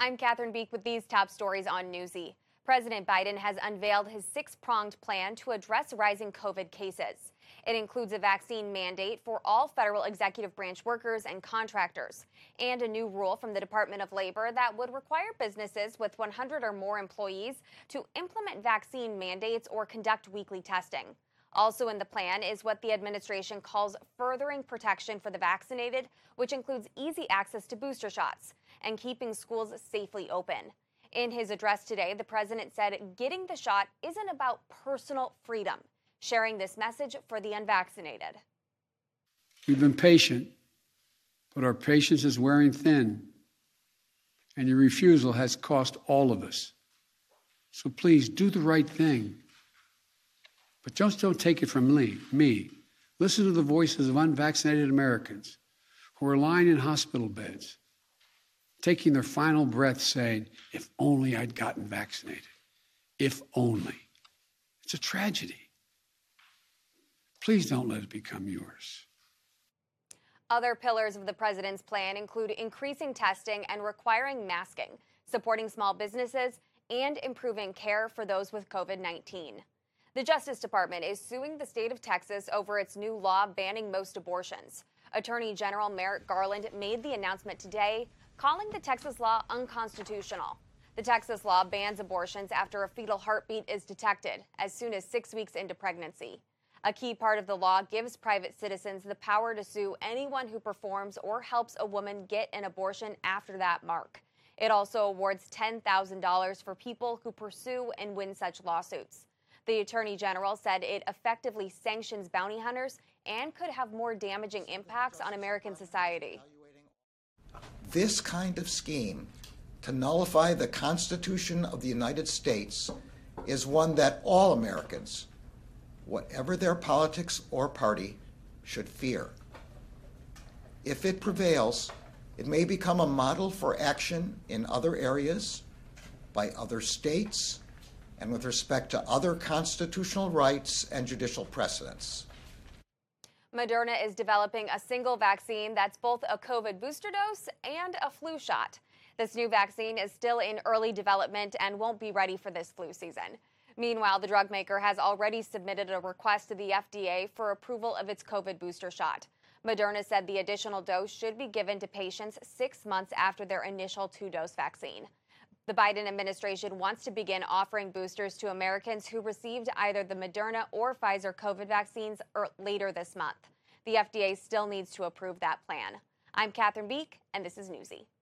I'm Catherine Beek with these top stories on Newsy. President Biden has unveiled his six-pronged plan to address rising COVID cases. It includes a vaccine mandate for all federal executive branch workers and contractors, and a new rule from the Department of Labor that would require businesses with 100 or more employees to implement vaccine mandates or conduct weekly testing. Also in the plan is what the administration calls furthering protection for the vaccinated, which includes easy access to booster shots and keeping schools safely open. In his address today, the president said getting the shot isn't about personal freedom, sharing this message for the unvaccinated. We've been patient, but our patience is wearing thin, and your refusal has cost all of us. So please do the right thing. But just don't take it from me. Listen to the voices of unvaccinated Americans who are lying in hospital beds, taking their final breath saying, if only I'd gotten vaccinated. If only. It's a tragedy. Please don't let it become yours. Other pillars of the president's plan include increasing testing and requiring masking, supporting small businesses, and improving care for those with COVID-19. The Justice Department is suing the state of Texas over its new law banning most abortions. Attorney General Merrick Garland made the announcement today, calling the Texas law unconstitutional. The Texas law bans abortions after a fetal heartbeat is detected as soon as 6 weeks into pregnancy. A key part of the law gives private citizens the power to sue anyone who performs or helps a woman get an abortion after that mark. It also awards $10,000 for people who pursue and win such lawsuits. The Attorney General said it effectively sanctions bounty hunters and could have more damaging impacts on American society. This kind of scheme to nullify the Constitution of the United States is one that all Americans, whatever their politics or party, should fear. If it prevails, it may become a model for action in other areas, by other states, and with respect to other constitutional rights and judicial precedents. Moderna is developing a single vaccine that's both a COVID booster dose and a flu shot. This new vaccine is still in early development and won't be ready for this flu season. Meanwhile, the drug maker has already submitted a request to the FDA for approval of its COVID booster shot. Moderna said the additional dose should be given to patients 6 months after their initial 2-dose vaccine. The Biden administration wants to begin offering boosters to Americans who received either the Moderna or Pfizer COVID vaccines later this month. The FDA still needs to approve that plan. I'm Catherine Beek, and this is Newsy.